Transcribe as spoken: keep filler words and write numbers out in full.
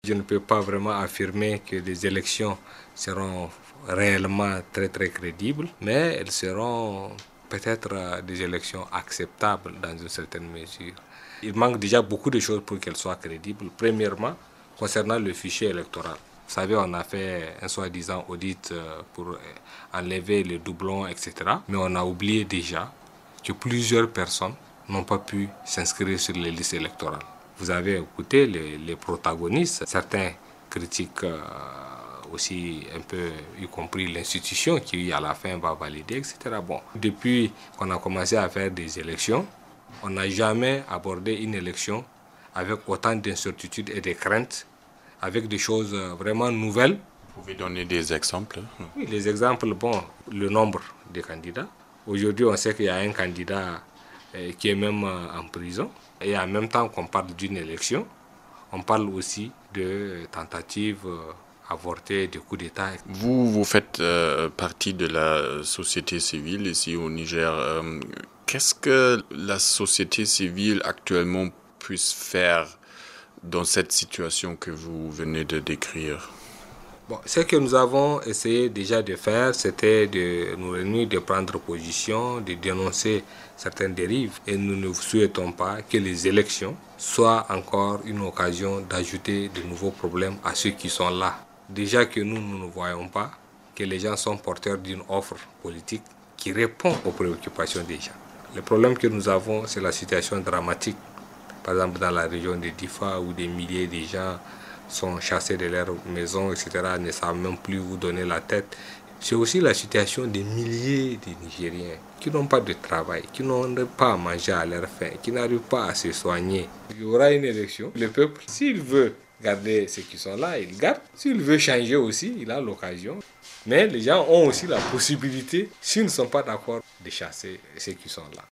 Je ne peux pas vraiment affirmer que les élections seront réellement très très crédibles, mais elles seront peut-être des élections acceptables dans une certaine mesure. Il manque déjà beaucoup de choses pour qu'elles soient crédibles. Premièrement, concernant le fichier électoral. Vous savez, on a fait un soi-disant audit pour enlever les doublons, et cetera. Mais on a oublié déjà que plusieurs personnes n'ont pas pu s'inscrire sur les listes électorales. Vous avez écouté les, les protagonistes, certains critiquent euh, aussi un peu, y compris l'institution qui à la fin va valider, et cetera. Bon, depuis qu'on a commencé à faire des élections, on n'a jamais abordé une élection avec autant d'incertitudes et de craintes, avec des choses vraiment nouvelles. Vous pouvez donner des exemples? Oui, les exemples, bon, le nombre de candidats. Aujourd'hui, on sait qu'il y a un candidat euh, qui est même euh, en prison. Et en même temps qu'on parle d'une élection, on parle aussi de tentatives euh, avortées, de coups d'État. Vous, vous faites euh, partie de la société civile ici au Niger. Euh, qu'est-ce que la société civile actuellement puisse faire dans cette situation que vous venez de décrire? Bon, ce que nous avons essayé déjà de faire, c'était de nous réunir, de prendre position, de dénoncer certaines dérives. Et nous ne souhaitons pas que les élections soient encore une occasion d'ajouter de nouveaux problèmes à ceux qui sont là. Déjà que nous, nous ne voyons pas que les gens sont porteurs d'une offre politique qui répond aux préoccupations des gens. Le problème que nous avons, c'est la situation dramatique. Par exemple, dans la région de Difa, où des milliers de gens sont chassés de leur maison, et cetera, ne savent même plus où donner la tête. C'est aussi la situation des milliers de Nigériens qui n'ont pas de travail, qui n'ont pas à manger à leur faim, qui n'arrivent pas à se soigner. Il y aura une élection. Le peuple, s'il veut garder ceux qui sont là, il garde. S'il veut changer aussi, il a l'occasion. Mais les gens ont aussi la possibilité, s'ils ne sont pas d'accord, de chasser ceux qui sont là.